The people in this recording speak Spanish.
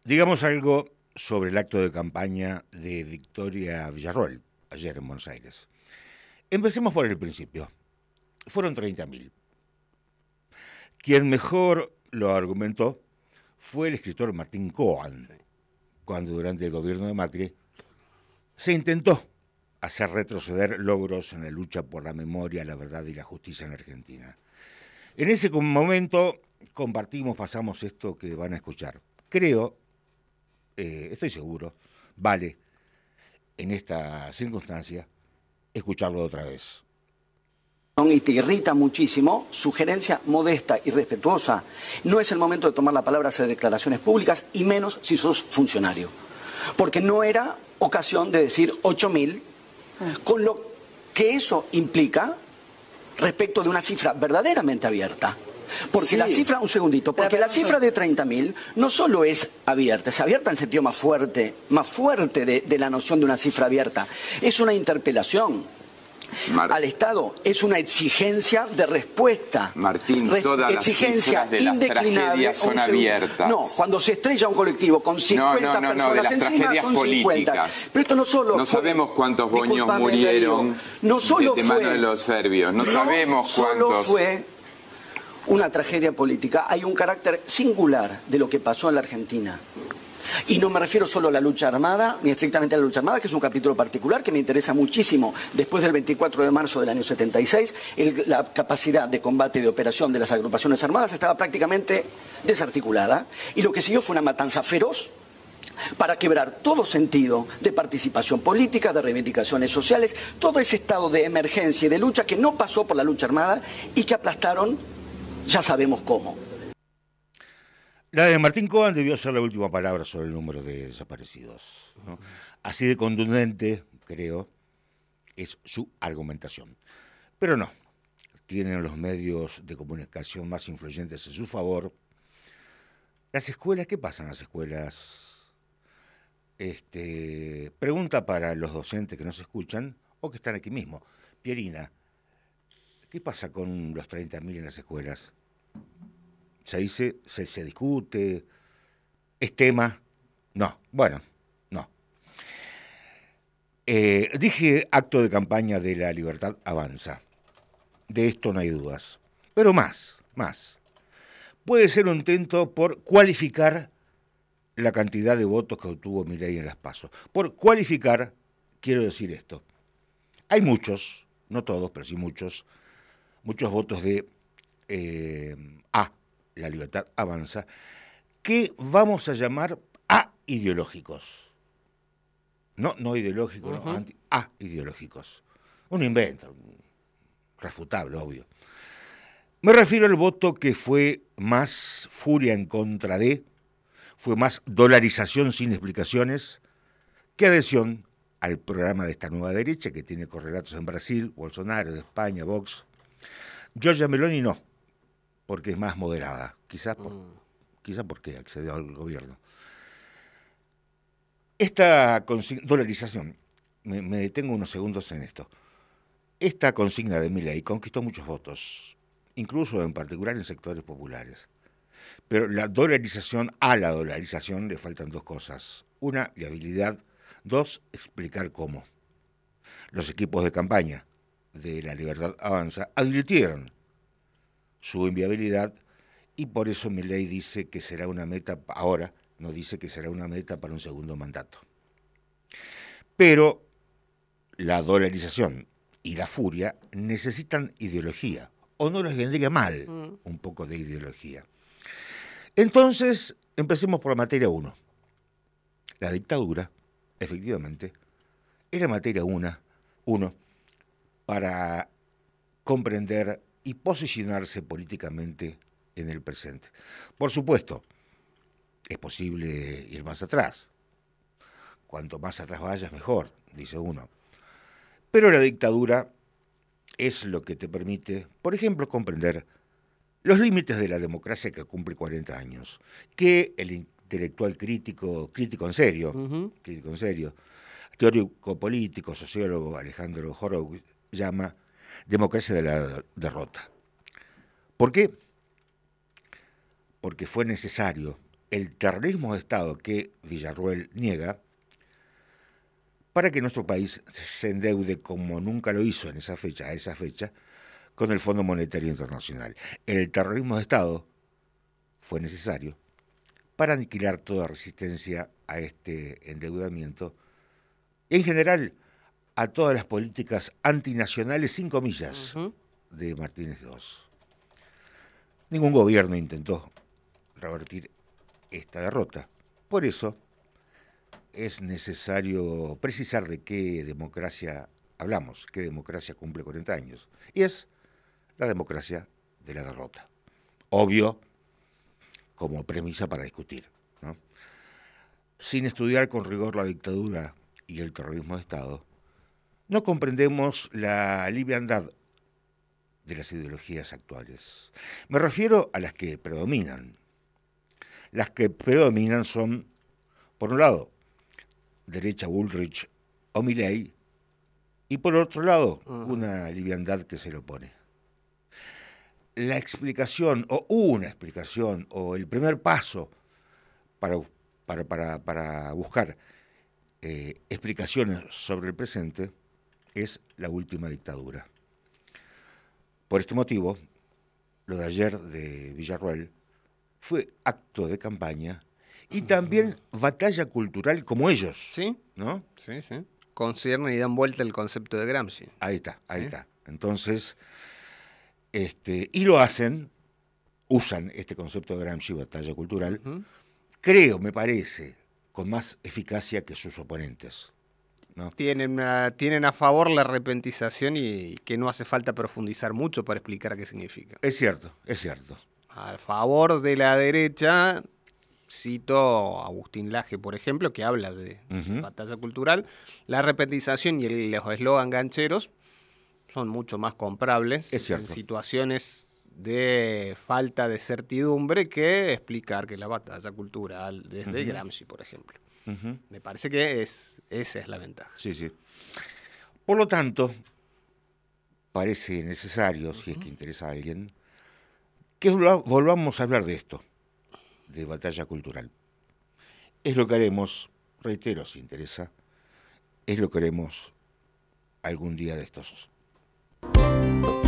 Digamos algo sobre el acto de campaña de Victoria Villarroel, ayer en Buenos Aires. Empecemos por el principio. Fueron 30.000. Quien mejor lo argumentó fue el escritor Martín Coan, cuando durante el gobierno de Macri se intentó hacer retroceder logros en la lucha por la memoria, la verdad y la justicia en Argentina. En ese momento compartimos, pasamos esto que van a escuchar. Creo, estoy seguro, vale en esta circunstancia escucharlo otra vez. Y te irrita muchísimo, sugerencia modesta y respetuosa, no es el momento de tomar la palabra, hacer declaraciones públicas, y menos si sos funcionario. Porque no era ocasión de decir 8.000, con lo que eso implica respecto de una cifra verdaderamente abierta. Porque sí, la cifra, un segundito, porque la cifra de 30.000 no solo es abierta, es abierta en sentido más fuerte de la noción de una cifra abierta, es una interpelación al Estado, es una exigencia de respuesta. Martín, todas exigencia las cifras de las tragedias son abiertas. No, cuando se estrella un colectivo con 50 personas de las encima son 50. Pero esto no solo no sabemos cuántos boños murieron de mano de los serbios, no sabemos cuántos. Solo fue una tragedia política, hay un carácter singular de lo que pasó en la Argentina. Y no me refiero solo a la lucha armada, ni estrictamente a la lucha armada, que es un capítulo particular que me interesa muchísimo. Después del 24 de marzo del año 76, la capacidad de combate y de operación de las agrupaciones armadas estaba prácticamente desarticulada. Y lo que siguió fue una matanza feroz para quebrar todo sentido de participación política, de reivindicaciones sociales, todo ese estado de emergencia y de lucha que no pasó por la lucha armada y que aplastaron, ya sabemos cómo. La de Martín Coan debió ser la última palabra sobre el número de desaparecidos, ¿no? Así de contundente, creo, es su argumentación. Pero no, tienen los medios de comunicación más influyentes en su favor. Las escuelas, ¿qué pasa en las escuelas? Pregunta para los docentes que nos escuchan o que están aquí mismo. Pierina, ¿qué pasa con los 30.000 en las escuelas? Se dice, se discute, es tema. No, bueno, no. Dije acto de campaña de La Libertad Avanza. De esto no hay dudas. Pero más. Puede ser un intento por cualificar la cantidad de votos que obtuvo Milei en las PASO. Por cualificar, quiero decir esto. Hay muchos, no todos, pero sí muchos votos de La Libertad Avanza, que vamos a llamar aideológicos. No ideológicos, no, aideológicos. Un invento, refutable, obvio. Me refiero al voto que fue más furia en contra de, fue más dolarización sin explicaciones, que adhesión al programa de esta nueva derecha, que tiene correlatos en Brasil, Bolsonaro, de España, Vox. Giorgia Meloni no, porque es más moderada, quizás porque accedió al gobierno. Esta dolarización, me detengo unos segundos en esto, esta consigna de Milei conquistó muchos votos, incluso en particular en sectores populares. Pero a la dolarización le faltan dos cosas. Una, viabilidad. Dos, explicar cómo. Los equipos de campaña de La Libertad Avanza advirtieron su inviabilidad y por eso Milei dice que será una meta, ahora no dice que será una meta para un segundo mandato. Pero la dolarización y la furia necesitan ideología, o no les vendría mal un poco de ideología. Entonces, empecemos por la materia 1. La dictadura, efectivamente, era materia 1 para comprender y posicionarse políticamente en el presente. Por supuesto, es posible ir más atrás. Cuanto más atrás vayas, mejor, dice uno. Pero la dictadura es lo que te permite, por ejemplo, comprender los límites de la democracia que cumple 40 años, que el intelectual crítico en serio, teórico político, sociólogo Alejandro Horowitz llama democracia de la derrota. ¿Por qué? Porque fue necesario el terrorismo de Estado que Villarroel niega, para que nuestro país se endeude como nunca lo hizo a esa fecha, con el Fondo Monetario Internacional. El terrorismo de Estado fue necesario para aniquilar toda resistencia a este endeudamiento y, en general, a todas las políticas antinacionales, sin comillas, de Martínez II. Ningún gobierno intentó revertir esta derrota. Por eso es necesario precisar de qué democracia hablamos, qué democracia cumple 40 años. Y es la democracia de la derrota. Obvio, como premisa para discutir, ¿no? Sin estudiar con rigor la dictadura y el terrorismo de Estado, no comprendemos la liviandad de las ideologías actuales. Me refiero a las que predominan. Las que predominan son, por un lado, derecha Bullrich o Milei, y por otro lado, una liviandad que se le opone. La explicación, o una explicación, o el primer paso para buscar explicaciones sobre el presente es la última dictadura. Por este motivo, lo de ayer de Villarroel fue acto de campaña y también batalla cultural como ellos. ¿Sí? ¿No? Sí, sí. Conciernen y dan vuelta el concepto de Gramsci. Ahí está. Entonces, y lo hacen, usan este concepto de Gramsci, batalla cultural, creo, me parece, con más eficacia que sus oponentes, ¿no? Tienen a favor la repentización y que no hace falta profundizar mucho para explicar qué significa. Es cierto. A favor de la derecha, cito a Agustín Laje, por ejemplo, que habla de batalla cultural. La repentización y los eslogan gancheros son mucho más comprables en situaciones de falta de certidumbre que explicar que la batalla cultural desde Gramsci, por ejemplo. Me parece que esa es la ventaja. Sí. Por lo tanto, parece necesario, si es que interesa a alguien, que volvamos a hablar de esto, de batalla cultural. Es lo que haremos, reitero, si interesa, es lo que haremos algún día de estos.